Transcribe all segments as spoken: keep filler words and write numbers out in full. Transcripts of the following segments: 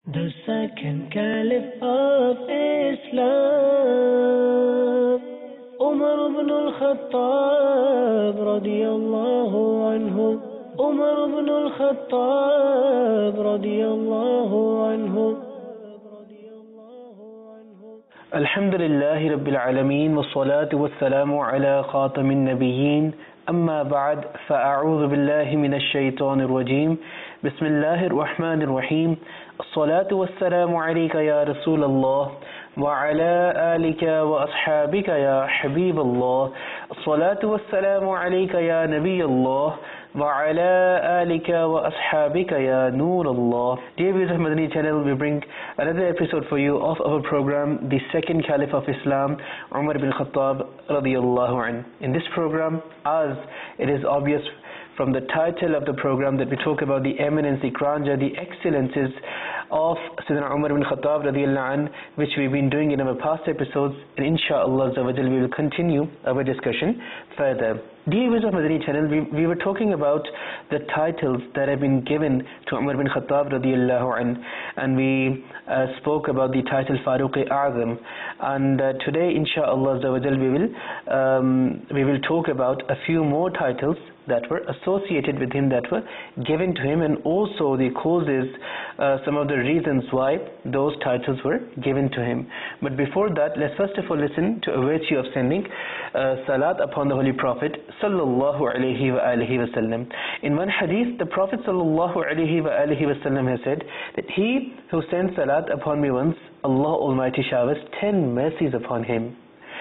The second caliph of Islam, Umar ibn al-Khattab radiyallahu anhu. Umar ibn al-Khattab radiyallahu anhu. Alhamdulillahi Rabbil Alameen, wa salatu wa salamu ala khatamin nabiyyin. أما بعد فأعوذ بالله من الشيطان الرجيم بسم الله الرحمن الرحيم الصلاة والسلام عليك يا رسول الله وعلى آلك وأصحابك يا حبيب الله الصلاة والسلام عليك يا نبي الله وعلى آلك وأصحابك يا نور الله. Dear viewers of Madani channel, we bring another episode for you of our program, the second Caliph of Islam, Umar ibn Khattab radiyallahu anhu. In this program, as it is obvious from the title of the program, that we talk about the eminence, the grandeur, the excellences of Sayyidina Umar ibn Khattab radiyallahu anhu, which we've been doing in our past episodes, and inshallah we will continue our discussion further. Dear viewers of Madani channel, we, we were talking about the titles that have been given to Umar ibn Khattab radiyallahu anhu, and we uh, spoke about the title Faruq-e-A'zam, and uh, today inshallah we will um, we will talk about a few more titles that were associated with him, that were given to him, and also the causes, uh, some of the reasons why those titles were given to him. But before that, let's first of all listen to a virtue of sending uh, salat upon the Holy Prophet sallallahu alaihi wa alihi wasallam. In one hadith, the Prophet sallallahu alaihi wa alihi wasallam has said that he who sends salat upon me once, Allah Almighty showers ten mercies upon him.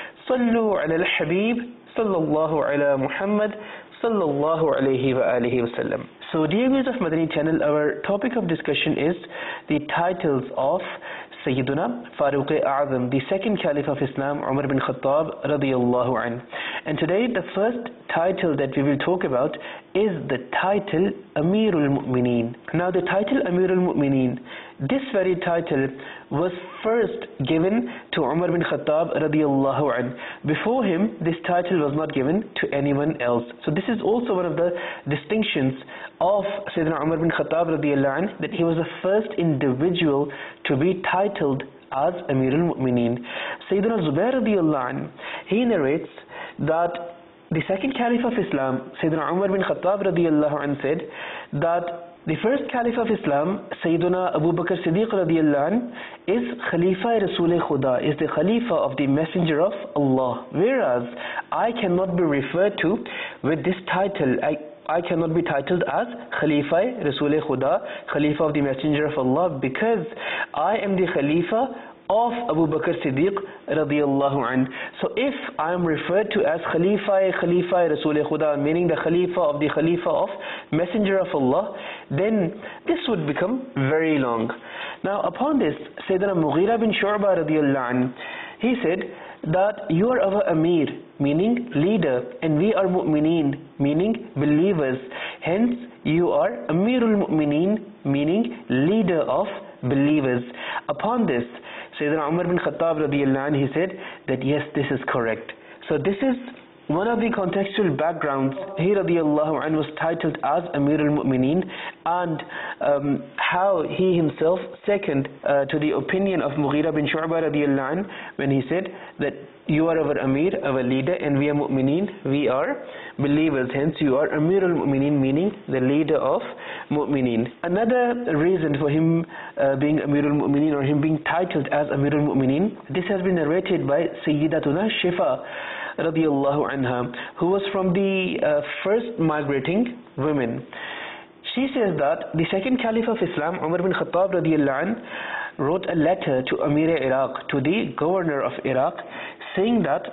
Sallu ala al-Habib sallallahu ala Muhammad sallallahu alayhi wa alihi wasallam. So dear viewers of Madani channel, our topic of discussion is the titles of Sayyiduna Faruq-e-A'zam, the second Caliph of Islam, Umar ibn Khattab radiyallahu anhu. And today the first title that we will talk about is the title Amirul Mu'mineen. Now the title Amirul Mu'mineen, this very title was first given to Umar ibn Khattab radiyallahu anhu. Before him, this title was not given to anyone else. So this is also one of the distinctions of Sayyidina Umar ibn Khattab radiyallahu anhu, that he was the first individual to be titled as Amirul Mu'mineen. Sayyidina Zubair radiyallahu anhu, he narrates that the second Caliph of Islam, Sayyidina Umar ibn Khattab radiyallahu anhu, said that the first Caliph of Islam, Sayyiduna Abu Bakr Siddiq radiyallahu anhu, is Khalifa Rasul Khuda, is the Khalifa of the Messenger of Allah. Whereas I cannot be referred to with this title. I, I cannot be titled as Khalifa Rasul Khuda, Khalifa of the Messenger of Allah, because I am the Khalifa of Abu Bakr Siddiq radiyallahu anhu. So if I am referred to as Khalifa Khalifa Rasul Khuda, meaning the Khalifa of the Khalifa of Messenger of Allah, then this would become very long. Now upon this, Sayyidina Mughira bin Shu'bah radiyallahu anhu, he said that you are our Amir, meaning leader, and we are Mu'mineen, meaning believers. Hence you are Amirul Mu'mineen, meaning leader of believers. Upon this, Sayyidina Umar bin Khattab radiyallahu anhu, he said that yes, this is correct. So this is one of the contextual backgrounds. He radiyallahu anhu was titled as Amirul Mu'mineen, and um, how he himself second uh, to the opinion of Mughira bin Shu'bah radiyallahu anhu, when he said that you are our Amir, our leader, and we are Mu'mineen, we are believers. Hence you are Amirul Mu'mineen, meaning the leader of Mu'mineen. Another reason for him uh, being Amirul Mu'mineen, or him being titled as Amirul Mu'mineen, this has been narrated by Sayyidatuna Shifa radiyallahu anha, who was from the uh, first migrating women. She says that the second Caliph of Islam, Umar ibn Khattab radiyallahu anhu, wrote a letter to Amir Iraq, to the governor of Iraq, saying that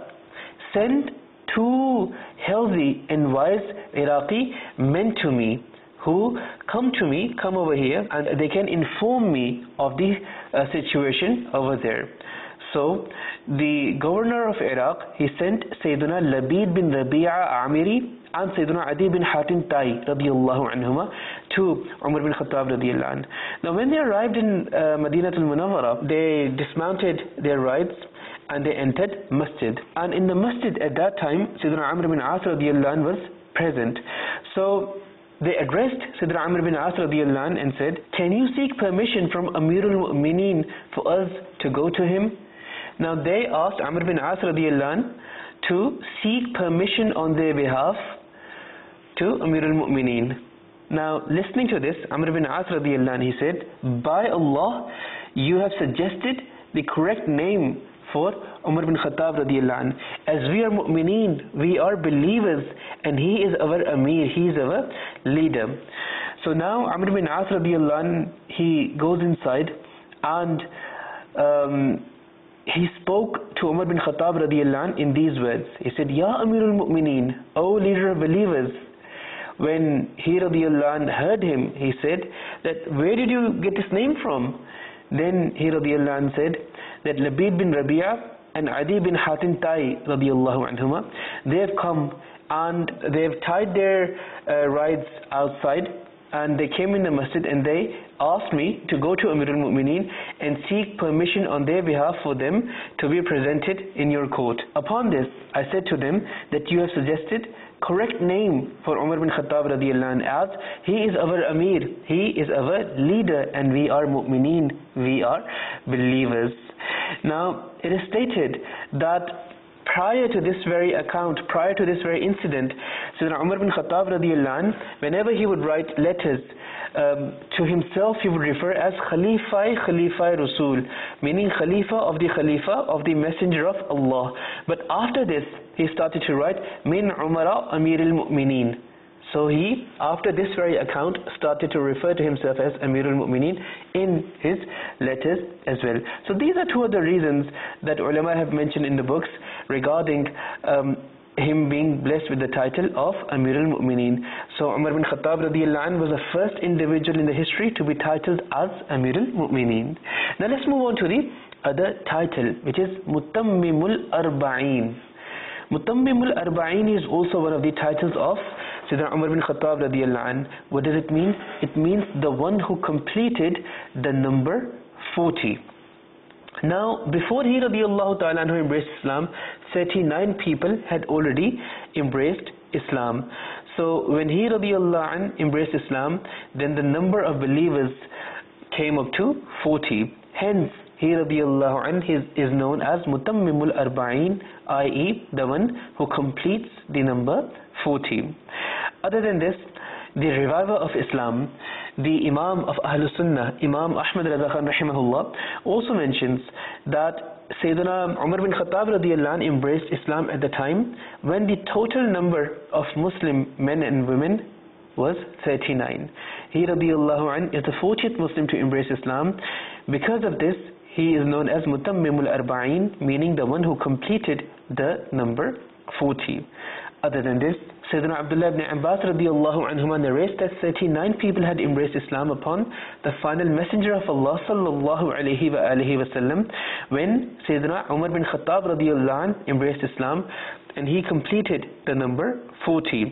send two healthy and wise Iraqi men to me, who come to me, come over here, and they can inform me of the uh, situation over there. So the governor of Iraq, he sent Sayyiduna Labid bin Rabi'a Amiri and Sayyiduna Adi bin Hatim Tai radiyallahu anhuma to Umar bin Khattab radiyallahu anhu. Now when they arrived in uh, Madinatul Munawwara, they dismounted their rides and they entered Masjid. And in the Masjid at that time, Sayyiduna Amr bin As radiyallahu anhu was present. So they addressed Sayyidina Amr bin As radiallahu anh and said, can you seek permission from Amirul Mu'mineen for us to go to him? Now they asked Amr bin As radiallahu anh to seek permission on their behalf to Amirul Mu'mineen. Now listening to this, Amr bin As radiallahu anh, he said, by Allah, you have suggested the correct name for Umar bin Khattab radiallahu anh. As we are mu'mineen, we are believers, and he is our Amir, he is our leader. So now Amr bin As radiallahu anh, he goes inside and um, he spoke to Umar bin Khattab radiallahu anh in these words. He said, Ya Amirul Mu'mineen, O leader of believers. When he radiallahu anh heard him, he said that, where did you get this name from? Then he radiallahu anh said that Labid bin Rabi'a and Adi bin Hatim Tai radiallahu anhuma, they have come and they have tied their uh, rides outside, and they came in the masjid and they asked me to go to Amirul Mu'mineen and seek permission on their behalf for them to be presented in your court. Upon this, I said to them that you have suggested correct name for Umar bin Khattab radiallahu anh, as he is our Amir, he is our leader, and we are mu'mineen, we are believers. Now it is stated that prior to this very account, prior to this very incident, Sayyidina Umar bin Khattab radiallahu anh, whenever he would write letters um, to himself, he would refer as Khalifa Khalifa Rasul, meaning Khalifa of the Khalifa of the Messenger of Allah. But after this, he started to write Min Umara Amirul Mu'mineen. So he, after this very account, started to refer to himself as Amirul Mu'mineen in his letters as well. So these are two of the reasons that ulama have mentioned in the books regarding um, him being blessed with the title of Amirul Mu'mineen. So Umar bin Khattab radiallahu anh was the first individual in the history to be titled as Amirul Mu'mineen. Now let's move on to the other title, which is Mutammimul Arba'een. Mutammimul Arba'een is also one of the titles of Sayyidina Umar bin Khattab radiallahu anh. What does it mean? It means the one who completed the number forty. Now before he radiallahu ta'ala anhu embraced Islam, thirty-nine people had already embraced Islam. So when he radiallahu anh embraced Islam, then the number of believers came up to forty. Hence he radiallahu anh is, is known as Mutammimul Arba'een, that is the one who completes the number forty. Other than this, the reviver of Islam, the Imam of Ahlul Sunnah, Imam Ahmad Rada Khan rahimahullah, also mentions that Sayyidina Umar bin Khattab radiallahu anh embraced Islam at the time when the total number of Muslim men and women was thirty-nine. He radiallahu anh is the fortieth Muslim to embrace Islam. Because of this, he is known as Mutammimul Arba'een, meaning the one who completed the number forty. Other than this, Sayyidina Abdullah ibn Abbas radiallahu anhuma narrates that thirty-nine people had embraced Islam upon the final messenger of Allah sallallahu alayhi wa alihi wasallam, when Sayyidina Umar bin Khattab radiallahu anh embraced Islam, and he completed the number forty.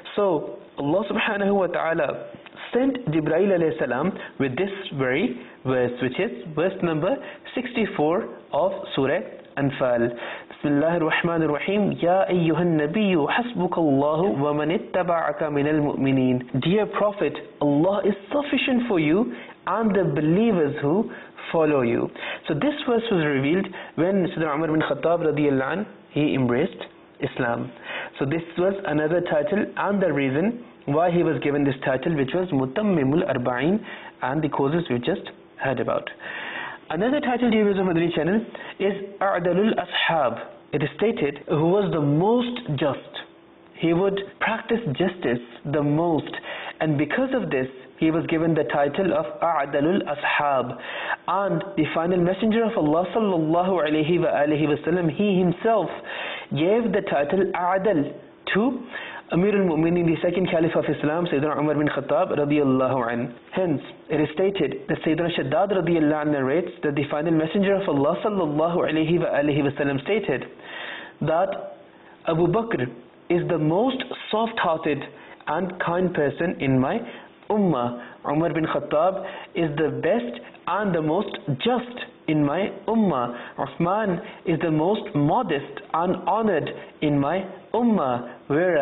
So Allah subhanahu wa ta'ala sent Jibreel alayhi salam with this very verse, which is verse number sixty-four of Surah Anfal. Bismillahir Rahmanir Rahim. Ya ayyuhan nabiyyu hasbukallahu wa man ittaba'aka minal mu'mineen. Dear Prophet, Allah is sufficient for you and the believers who follow you. So this verse was revealed when Sayyidina Umar bin Khattab radiallahu anh, he embraced Islam. So this was another title and the reason why he was given this title, which was Mutammimul Arba'een, and the causes we just heard about. Another title, dear viewers of Madani channel, is A'dalul Ashab. It is stated, who was the most just. He would practice justice the most, and because of this, he was given the title of A'dalul Ashab. And the final messenger of Allah sallallahu alayhi wa alihi wasallam, he himself gave the title A'dal to Amirul Mu'mineen, the second Caliph of Islam, Sayyidina Umar bin Khattab radiallahu anh. Hence, it is stated that Sayyidina Shaddad radiallahu anh narrates that the final messenger of Allah sallallahu alayhi wa alihi wasallam stated that Abu Bakr is the most soft-hearted and kind person in my ummah. Umar bin Khattab is the best and the most just in my ummah. Uthman is the most modest and honored in my ummah, whereas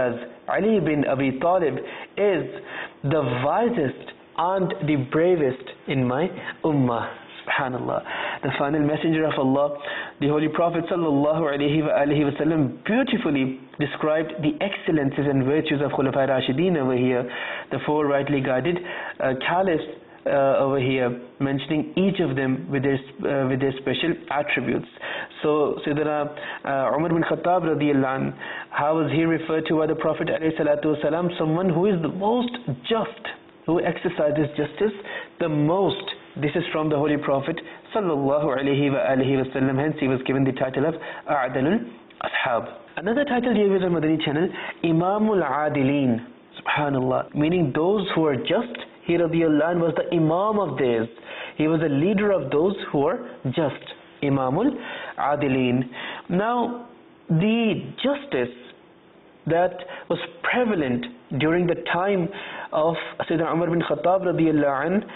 Ali bin Abi Talib is the wisest and the bravest in my ummah. Subhanallah. The final messenger of Allah, the Holy Prophet sallallahu alaihi wasallam, beautifully described the excellences and virtues of Khulafa Rashideen over here, the four rightly guided uh, caliphs uh, over here, mentioning each of them with their uh, with their special attributes. So Sayyidina uh, Umar bin Khattab radiyallahu anh, how was he referred to by the Prophet alayhi salatu wasalam? Someone who is the most just, who exercises justice the most. This is from the Holy Prophet sallallahu alaihi wasallam. Hence he was given the title of A'dalul Ashab. Another title here is on Madani channel, Imamul Adilin. Subhanallah, meaning those who are just. He radiyallahu anh was the Imam of theirs. He was a leader of those who are just. Imamul Adilin. Now, the justice that was prevalent during the time of Sayyidina Umar bin Khattab radiyallahu anh,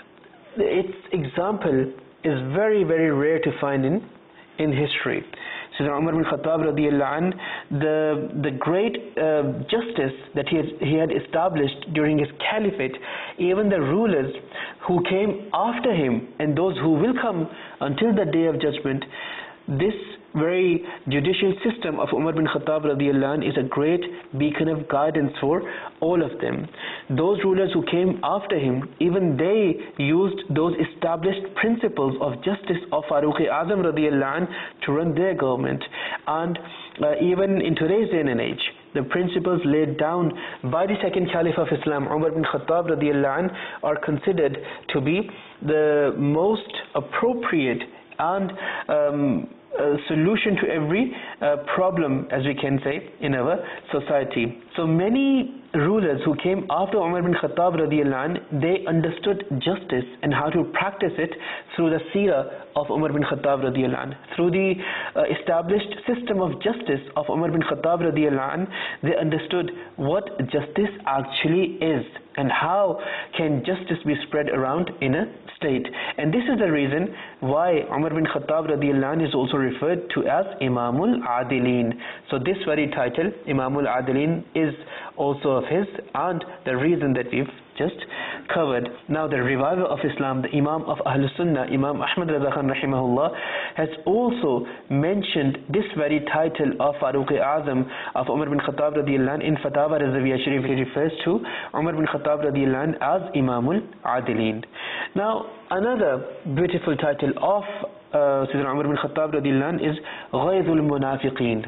its example is very very rare to find in in history. Sayyidina Umar bin Khattab radiyallahu anh, the the great uh, justice that he had, he had established during his caliphate, even the rulers who came after him and those who will come until the day of judgment, this very judicial system of Umar bin Khattab radiyallahu anh is a great beacon of guidance for all of them. Those rulers who came after him, even they used those established principles of justice of Farooq-e-Azam radiyallahu anh to run their government. And uh, even in today's day and age, the principles laid down by the second Caliph of Islam, Umar bin Khattab radiyallahu anh, are considered to be the most appropriate and um, Uh, solution to every uh, problem, as we can say, in our society. So many rulers who came after Umar bin Khattab radiyallahu anh, they understood justice and how to practice it through the seerah of Umar bin Khattab radiyallahu anh. Through the uh, established system of justice of Umar bin Khattab radiyallahu anh, they understood what justice actually is and how can justice be spread around in a state. And this is the reason why Umar bin Khattab radiyallahu anh is also referred to as Imamul Adilin. So this very title, Imamul Adilin, is also of his, and the reason that we've just covered. Now the reviver of Islam, the Imam of Ahlus Sunnah, Imam Ahmad Raza Khan rahimahullah, has also mentioned this very title of Farooq-e-Azam of Umar bin Khattab radiyallahu anh in Fatawa Razawiyya Sharif. He refers to Umar bin Khattab radiyallahu anh as Imamul Adilin. Now another beautiful title of uh, Sayyidina Umar bin Khattab radiyallahu anh is Ghaizul Munafiqeen.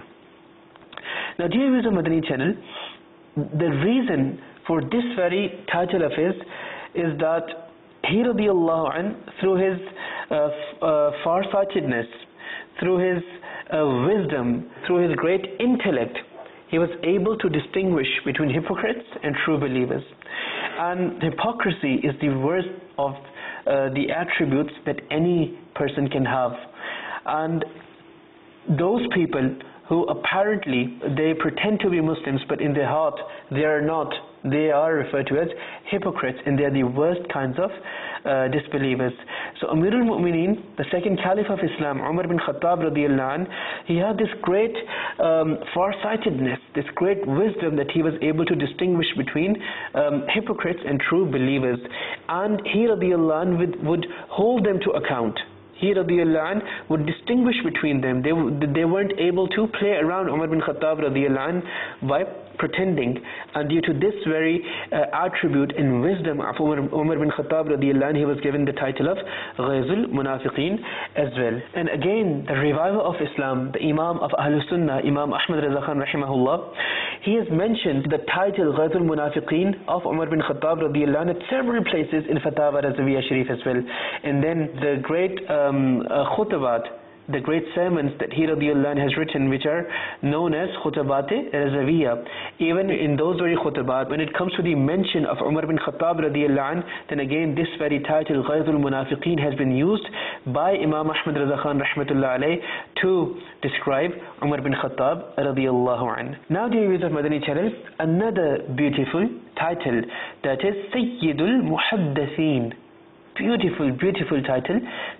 Now dear viewers of Madani channel, the reason for this very title of his is that he radiyallahu anh, through his uh, uh, farsightedness, through his uh, wisdom, through his great intellect, he was able to distinguish between hypocrites and true believers. And hypocrisy is the worst of uh, the attributes that any person can have. And those people who apparently they pretend to be Muslims, but in their heart they are not. They are referred to as hypocrites, and they are the worst kinds of uh, disbelievers. So Amirul Mu'mineen, the second Caliph of Islam, Umar bin Khattab radiyallahu anh, he had this great um, farsightedness, this great wisdom that he was able to distinguish between um, hypocrites and true believers. And he radiyallahu anh would, would hold them to account. He radiyallahu anh would distinguish between them. They, they weren't able to play around Umar bin Khattab radiyallahu anh by pretending. And due to this very uh, attribute and wisdom of Umar, Umar bin Khattab radiyallahu anh, he was given the title of Ghaizul Munafiqeen as well. And again, the reviver of Islam, the Imam of Ahlus Sunnah, Imam Ahmad Raza Khan rahimahullah, he has mentioned the title Ghaizul Munafiqeen of Umar bin Khattab radiyallahu anh at several places in Fatawa Razawiyya Sharif as well. And then the great um, uh, khutbat, the great sermons that he radiyallahu anh has written, which are known as Khutabat-e Razawiyya. Even in those very khutabat, when it comes to the mention of Umar bin Khattab radiyallahu anh, then again this very title Ghaizul Munafiqeen has been used by Imam Ahmad Raza Khan rahmatullah alayh to describe Umar bin Khattab radiyallahu anh. Now dear viewers of Madani channel, another beautiful title, that is Sayyidul Muhaddithin. Beautiful, beautiful title,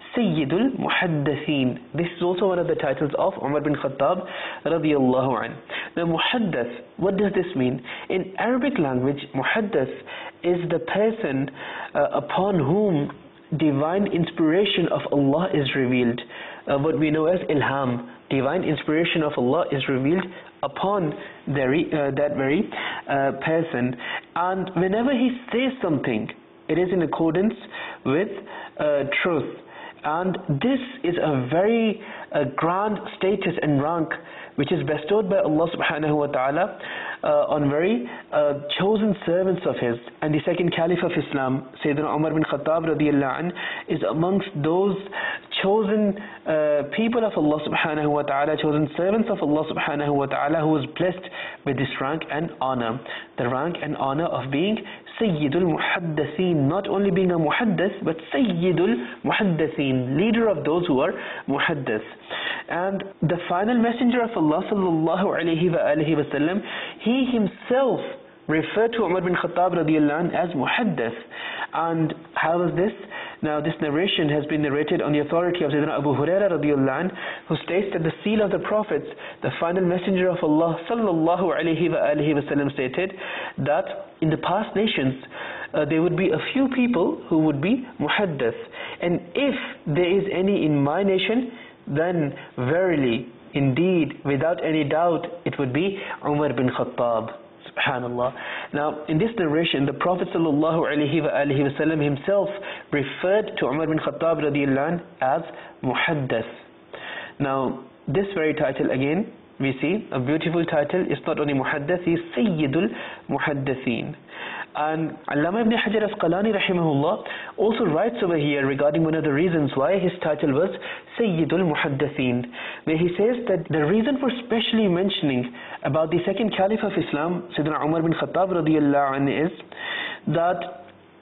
Sayyidul Muhaddithin. This is also one of the titles of Umar bin Khattab radiyallahu anh. Now Muhaddith, what does this mean? In Arabic language, Muhaddith is the person uh, upon whom divine inspiration of Allah is revealed. Uh, what we know as Ilham, divine inspiration of Allah is revealed upon the uh, that very uh, person, and whenever he says something, it is in accordance with uh, truth. And this is a very uh, grand status and rank which is bestowed by Allah subhanahu wa ta'ala uh, on very uh, chosen servants of His. And the second Caliph of Islam, Sayyidina Umar bin Khattab radiyallahu anh, is amongst those chosen uh, people of Allah subhanahu wa ta'ala, chosen servants of Allah subhanahu wa ta'ala, who was blessed with this rank and honor, the rank and honor of being Sayyidul Muhaddithin, not only being a Muhaddith, but Sayyidul Muhaddithin, leader of those who are Muhaddith. And the final messenger of Allah sallallahu alayhi wa alihi wa sallam, he himself referred to Umar bin Khattab radiyallahu anh as Muhaddith. And how was this? Now this narration has been narrated on the authority of Sayyidina Abu Hurairah radiyallahu anh, who states that the seal of the prophets, the final messenger of Allah sallallahu alayhi wa alihi wa sallam, stated that in the past nations uh, there would be a few people who would be Muhaddith, and if there is any in my nation, then verily, indeed, without any doubt, it would be Umar bin Khattab. Subhanallah. Now, in this narration, the Prophet sallallahu alaihi wasallam himself referred to Umar bin Khattab radiyallahu anh as Muhaddith. Now, this very title again, we see a beautiful title. It's not only Muhaddith, he is Sayyidul Muhaddithin. And Allama ibn Hajar Asqalani rahimahullah also writes over here regarding one of the reasons why his title was Sayyidul Muhaddithin, where he says that the reason for specially mentioning about the second Caliph of Islam, Sayyidina Umar bin Khattab radiyallahu anhu, is that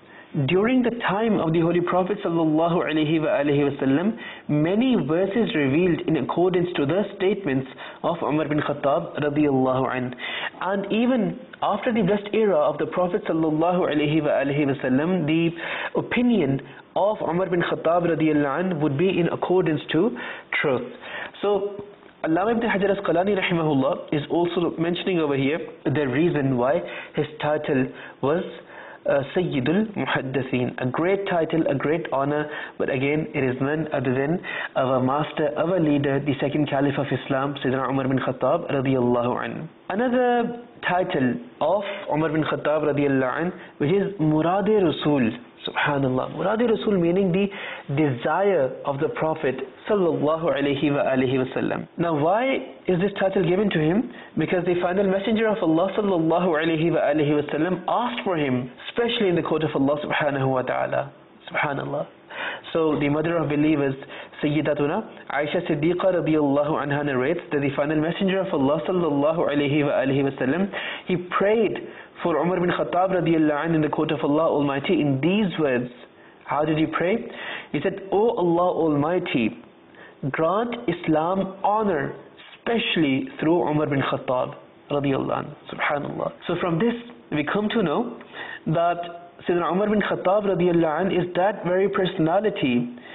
during the time of the Holy Prophet sallallahu alaihi wasallam, many verses revealed in accordance to the statements of Umar bin Khattab radiyallahu anh. And even after the blessed era of the Prophet sallallahu alaihi wasallam, the opinion of Umar bin Khattab radiyallahu anh would be in accordance to truth. So Allama ibn Hajar Asqalani rahimahullah is also mentioning over here the reason why his title was Uh, Sayyidul Muhaddithin, a great title, a great honor, but again it is none other than our master, our leader, the second Caliph of Islam, Sayyidina Umar bin Khattab radiyallahu anhu. Another title of Umar bin Khattab radiyallahu anhu, which is Murad Rasul. Subhanallah. Murad Rasul meaning the desire of the Prophet sallallahu alaihi wa alihi wasallam. Now why is this title given to him? Because the final messenger of Allah sallallahu alaihi wa alihi wasallam asked for him, especially in the court of Allah subhanahu wa ta'ala. Subhanallah. So the mother of believers, Sayyidatuna Aisha Siddiqa radiyallahu anha, narrates that the final messenger of Allah sallallahu alaihi wa alihi wasallam, he prayed for Umar bin Khattab radiyallahu anh in the court of Allah Almighty in these words. How did he pray? He said, O Allah Almighty, grant Islam honor, especially through Umar bin Khattab radiyallahu anh. Subhanallah. So from this we come to know that Sayyidina Umar bin Khattab radiyallahu anh is that very personality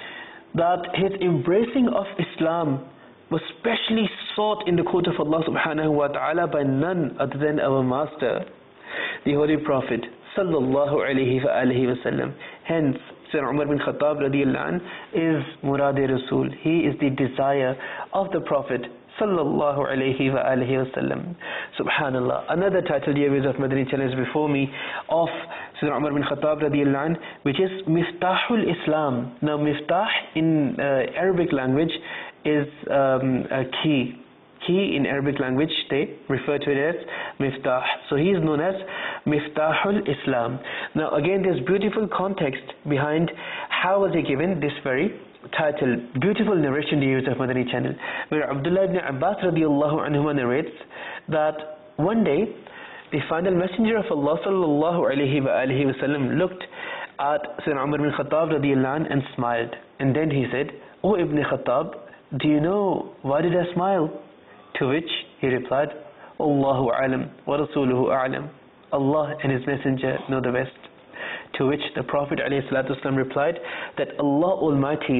that his embracing of Islam was specially sought in the court of Allah subhanahu wa ta'ala by none other than our master, the Holy Prophet sallallahu alaihi wa alihi wasallam. Hence, Sayyidina Umar bin Khattab radiyallahu anh is Murad Rasul. He is the desire of the Prophet sallallahu alaihi wa alihi wasallam. Subhanallah. Another title, dear viewers of Madani channel, is before me of Sayyidina Umar bin Khattab radiyallahu anh, which is Miftahul Islam. Now Miftah in uh, Arabic language is um, a key. Key in Arabic language, they refer to it as Miftah. So he is known as Miftahul Islam. Now again, there's beautiful context behind how was he given this very title. Beautiful narration to use of Madani channel, where Abdullah ibn Abbas radiyallahu anhuma narrates that one day the final messenger of Allah sallallahu alaihi wa alihi wasallam looked at Sayyidina Umar bin Khattab radiyallahu anh and smiled. And then he said, O Ibn Khattab, do you know why did I smile? To which he replied, Allahu a'lam wa rasuluhu a'lam. Allah and his messenger know the best. To which the Prophet ﷺ replied that Allah Almighty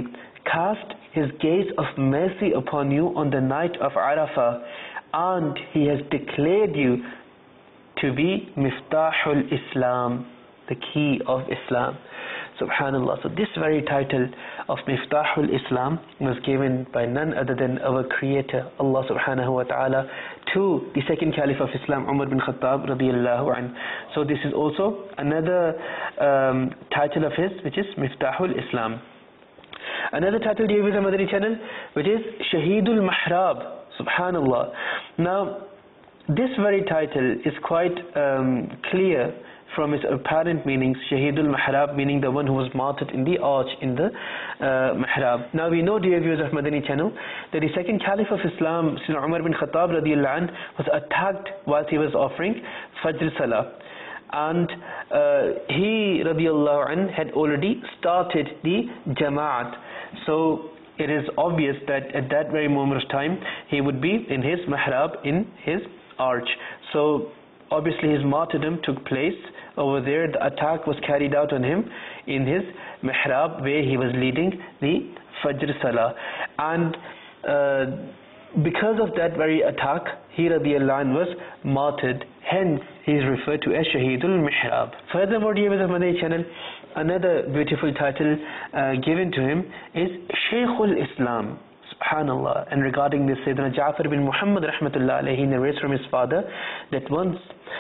cast his gaze of mercy upon you on the night of Arafah, and he has declared you to be Miftahul Islam, the key of Islam. Subhanallah. So this very title of Miftahul Islam was given by none other than our Creator, Allah subhanahu wa ta'ala, to the second Caliph of Islam, Umar bin Khattab radiyallahu anhu. So this is also another um, title of his, which is Miftahul Islam. Another title, dear viewers of Madani channel, which is Shahidul Mihrab. Subhanallah. Now, this very title is quite um, clear from its apparent meanings. Shahidul Mihrab, meaning the one who was martyred in the arch, in the uh, Mihrab. Now we know, dear viewers of Madani channel, that the second Caliph of Islam, Sayyidina Umar bin Khattab radiyallahu anh, was attacked whilst he was offering Fajr Salah. And uh, he radiyallahu anh had already started the Jama'at. So it is obvious that at that very moment of time, he would be in his Mihrab, in his arch. So obviously his martyrdom took place over there. The attack was carried out on him in his Mihrab, where he was leading the Fajr Salah. And uh, because of that very attack, he radiyallahu anh was martyred. Hence, he is referred to as Shahidul Mihrab. Furthermore, dear viewers of Madani channel, another beautiful title uh, given to him is Shaykhul Islam. Subhanallah. And regarding this, Sayyidina Ja'far bin Muhammad rahmatullah alayhi narrates from his father that once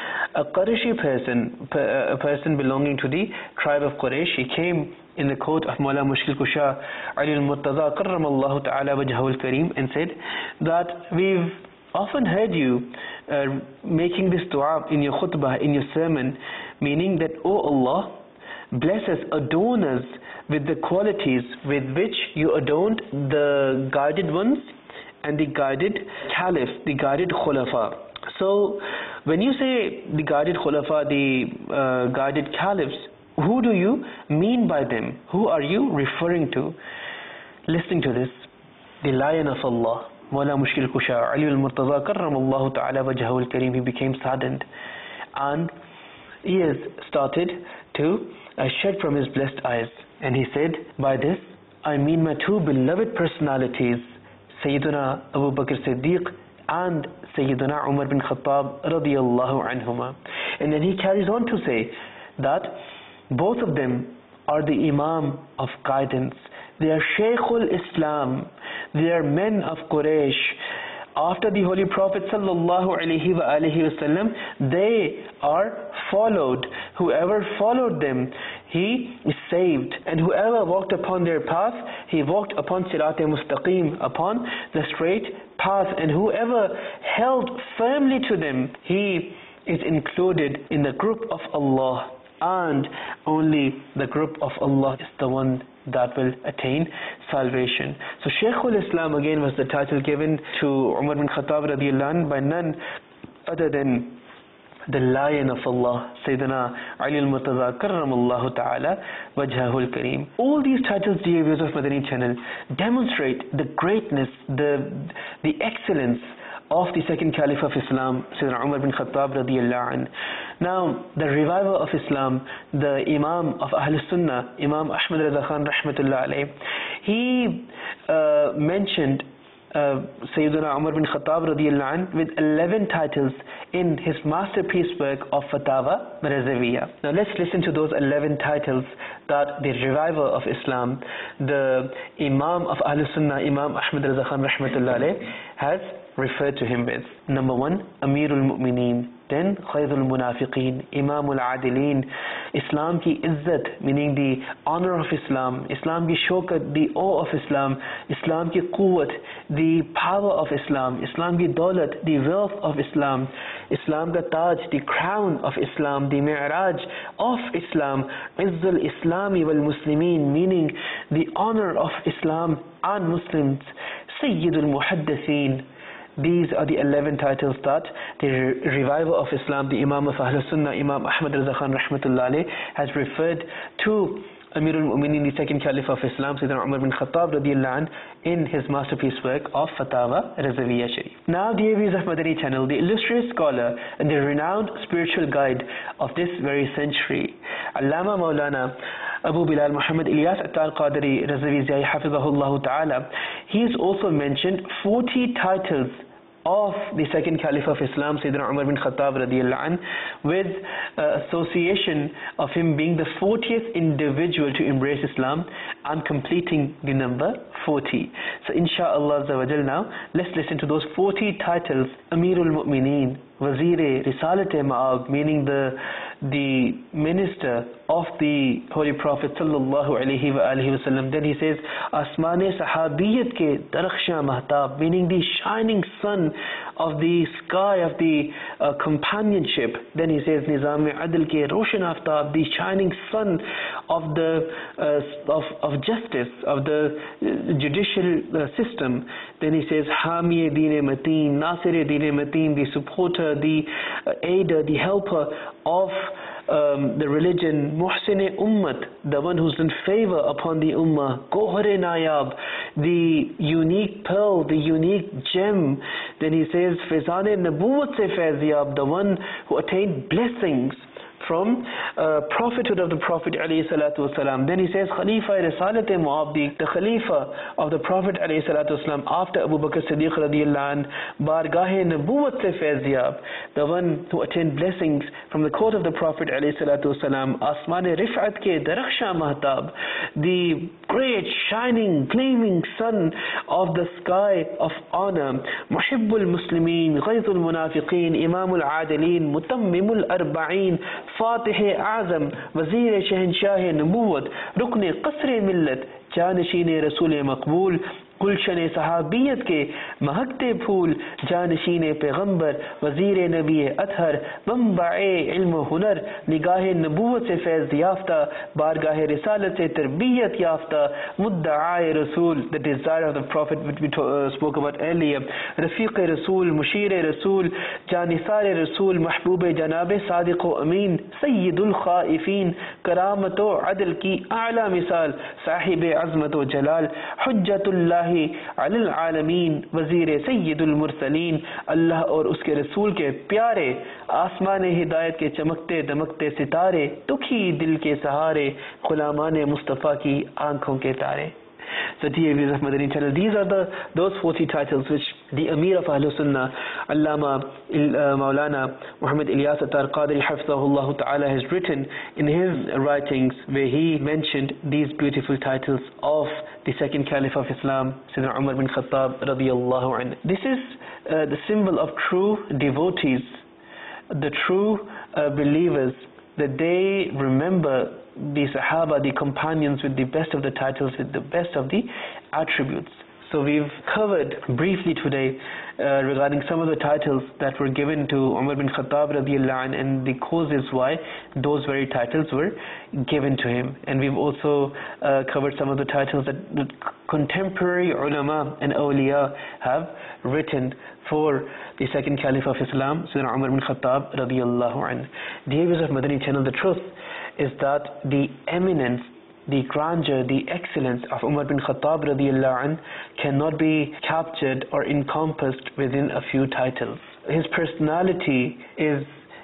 a Qurayshi person, a person belonging to the tribe of Quraysh, he came in the court of Mawla Mushkil Kusha Ali al-Murtaza karramallahu ta'ala wajhahu al-kareem, and said that we've often heard you uh, making this dua in your khutbah, in your sermon, meaning that, O Allah, bless us, adorn us with the qualities with which you adorned the guided ones and the guided caliph, the guided khulafa. So when you say the guided khulafa, the uh, guided caliphs, who do you mean by them? Who are you referring to? Listening to this, the lion of Allah, Mawla Mushkil Kusha Ali al-Murtaza karramallahu ta'ala wajhahu al-kareem, he became saddened and he has started to uh, shed from his blessed eyes. And he said, by this I mean my two beloved personalities, Sayyiduna Abu Bakr Siddiq and Sayyiduna Umar bin Khattab radiyallahu anhuma. And then he carries on to say that both of them are the Imam of guidance. They are Shaykhul Islam. They are men of Quraysh. After the Holy Prophet sallallahu alaihi wa alihi wasallam, they are followed. Whoever followed them, he is saved. And whoever walked upon their path, he walked upon Sirat-e-Mustaqim, upon the straight path. And whoever held firmly to them, he is included in the group of Allah. And only the group of Allah is the one that will attain salvation. So Shaykhul Islam again was the title given to Umar bin Khattab radiyallahu anh by none other than the lion of Allah, Sayyidina Ali al-Murtaza karramallahu ta'ala wajhahu al-kareem. All these titles, dear viewers of Madani channel, demonstrate the greatness, the, the excellence of the second Caliph of Islam, Sayyidina Umar bin Khattab radiyallahu anh. Now, the reviver of Islam, the Imam of Ahl Sunnah, Imam Ahmad Raza Khan rahmatullah alayh, he uh, mentioned uh, Sayyidina Umar bin Khattab radiyallahu anh with eleven titles in his masterpiece work of Fatawa Razawiyah. Now let's listen to those eleven titles that the reviver of Islam, the Imam of Ahl Sunnah, Imam Ahmad Raza Khan rahmatullah alayh, has referred to him with. Number one, Amirul Mu'mineen. Then Khayrul Munafiqeen, Imamul Adilin. Islam ki izzat, meaning the honor of Islam. Islam ki shokat, the awe of Islam. Islam ki quwwat, the power of Islam. Islam ki daulat, the wealth of Islam. Islam ka taj, the crown of Islam. The mi'raj of Islam. Izzul Islami wal Muslimin, meaning the honor of Islam and Muslims. Sayyidul Muhaddithin. These are the eleven titles that the reviver of Islam, the Imam of Ahl Sunnah, Imam Ahmad Raza Khan rahmatullah alayh, has referred to Amirul Mu'mineen, the second Caliph of Islam, Sayyidina Umar bin Khattab radiyallahu anh, in his masterpiece work of Fatawa Razawiyah Sharif. Now, dear viewers of Madani channel, the illustrious scholar and the renowned spiritual guide of this very century, Allama Maulana Abu Bilal Muhammad Ilyas Attar Qadri Razavi Zai Hafizahullah Ta'ala, he has also mentioned forty titles of the second Caliph of Islam, Sayyidina Umar bin Khattab radiyallahu anh, with uh, association of him being the fortieth individual to embrace Islam and completing the number forty. So inshaAllah now, let's listen to those forty titles. Amirul Mu'mineen, Wazir Risalat-e Ma'ab, meaning the the minister of the Holy Prophet sallallahu alaihi wa alihi wasallam. Then he says, Asmane Sahabiyat ke Darakhsha Mahtab, meaning the shining sun of the sky of the uh, companionship. Then he says, Nizam-e Adl ke Roshan Aftab, the shining sun of the uh, of, of justice, of the uh, judicial uh, system. Then he says, Hami-e Deen-e Mateen, Nasir-e Deen-e Mateen, the supporter, the uh, aider, the helper of Um, the religion, Muhsin-e Ummat, the one who's in favor upon the Ummah, Gohar-e Nayab, the unique pearl, the unique gem. Then he says, Fizan-e Nabuwat se Faizyab, the one who attained blessings from uh, prophethood of the Prophet alayhi salatu wasalam. Then he says, Khalifa Risalat-e Mu'abdi, the Khalifa of the Prophet alayhi salatu wasalam after Abu Bakr Siddiq radiyallahu anh, Bargah-e Nabuwat se Faizyab, the one who attained blessings from the court of the Prophet alayhi salatu wasalam. Asman-e Rif'at ke Darakhsha Mahtab, the great shining gleaming sun of the sky of honor. Muhibbul Muslimin, Ghayzul Munafiqeen, Imamul Adilin, Mutammimul Arba'een, Fatih-e Azam, Wazir-e Shahinshah-e Nubuwat, Rukn-e Qasr-e Millat, Janashin-e Rasul-e Maqbool, Gulshan-e Sahabiyat ke Mahakte Phool, Janashin-e Payghambar, Wazir-e Nabi-e Athar, Manba-e Ilm-o Hunar, Nigah-e Nubuwat se Faiz Yafta, Bargah-e Risalat se Tarbiyat Yafta, Mudda'a-e Rasul, the desire of the Prophet which we uh, spoke about earlier, Rafiq-e Rasul, Mushir-e Rasul, Janisar-e Rasul, Mahbub-e Janab-e Sadiq-o Amin, Sayyidul Khaifin, Karamat-o Adl ki A'la Misal, Sahib-e Azmat-o Jalal, Hujjatullah अलल आलमीन, वजीर सैयदुल मुरसलीन, अल्लाह और उसके रसूल के प्यारे, आसमान हिदायत के चमकते दमकते सितारे, दुखी दिल के सहारे, गुलामान मुस्तफ़ा की आंखों के तारे. So dear viewers of Madani channel, these are the those forty titles which the Amir of Ahlul Sunnah, Allama uh, Maulana Muhammad Ilyas Attar Qadri Hafizahullah Ta'ala has written in his writings, where he mentioned these beautiful titles of the second Caliph of Islam, Sayyidina Umar bin Khattab radiyallahu anhu. This is uh, the symbol of true devotees, the true uh, believers, that they remember the Sahaba, the companions, with the best of the titles, with the best of the attributes. So we've covered briefly today uh, regarding some of the titles that were given to Umar bin Khattab radiyallahu anh, and the causes why those very titles were given to him. And we've also uh, covered some of the titles that the contemporary ulama and awliya have written for the second Caliph of Islam, Sayyidina Umar bin Khattab radiyallahu anh. Dear viewers of Madani channel, the truth is that the eminence, the grandeur, the excellence of Umar bin Khattab radiyallahu anh cannot be captured or encompassed within a few titles. His personality is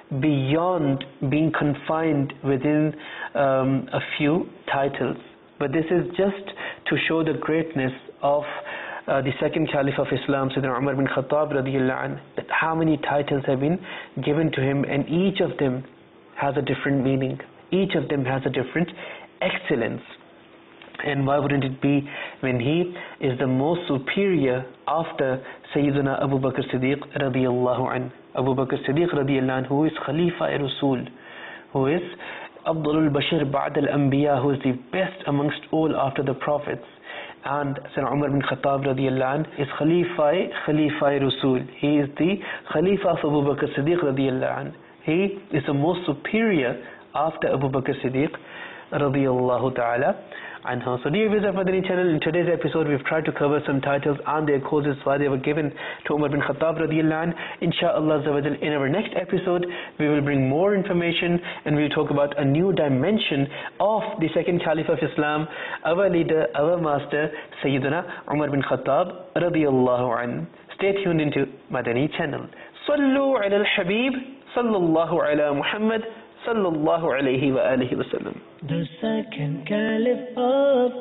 beyond being confined within um, a few titles. But this is just to show the greatness of uh, the second Caliph of Islam, Sayyidina Umar bin Khattab radiyallahu anh, that how many titles have been given to him, and each of them has a different meaning. Each of them has a different excellence. And why wouldn't it be when he is the most superior after Sayyidina Abu Bakr Siddiq radiyallahu anh. Abu Bakr Siddiq radiyallahu anh, who is Khalifa Rasul, who is Abdul Bashir Ba'd al-Anbiya, who is the best amongst all after the prophets. And Sayyidina Umar bin Khattab radiyallahu anh is Khalifa Khalifa Rasul. He is the Khalifa of Abu Bakr Siddiq radiyallahu anh. He is the most superior after Abu Bakr Siddiq radiyallahu ta'ala anhu. So dear viewers of Madani channel, in today's episode we've tried to cover some titles and their causes why they were given to Umar bin Khattab radiyallahu anh. Insha'Allah, in our next episode we will bring more information and we'll talk about a new dimension of the second Caliph of Islam, our leader, our master, Sayyidina Umar bin Khattab radiyallahu anh. Stay tuned into Madani channel. Sallu ala al-Habib, sallallahu ala Muhammad, sallallahu alayhi wa alihi wa sallam. the second caliph of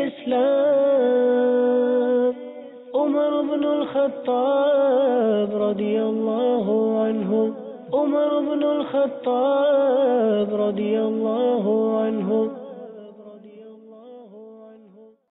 Islam, Umar ibn al-Khattab radiyallahu anhu, Umar ibn al-Khattab radiyallahu